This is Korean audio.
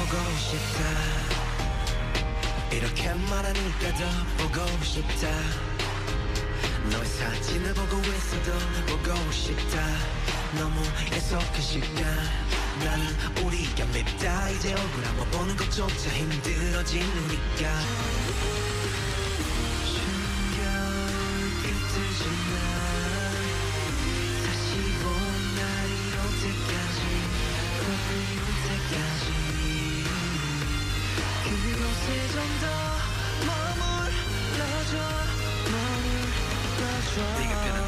보고 싶다. 이렇게 말하니까 더 보고 싶다. 너의 사진을 보고 있어도 보고 싶다. 너무 애석한 시간. 나는 우리가 맵다. 이제 얼굴 한번 보는 것조차 힘들어진 우리가. 끝이지만 다시 본 날이 올 때까지 거의 올 때까지 그곳에 좀 더 머물러줘. 네가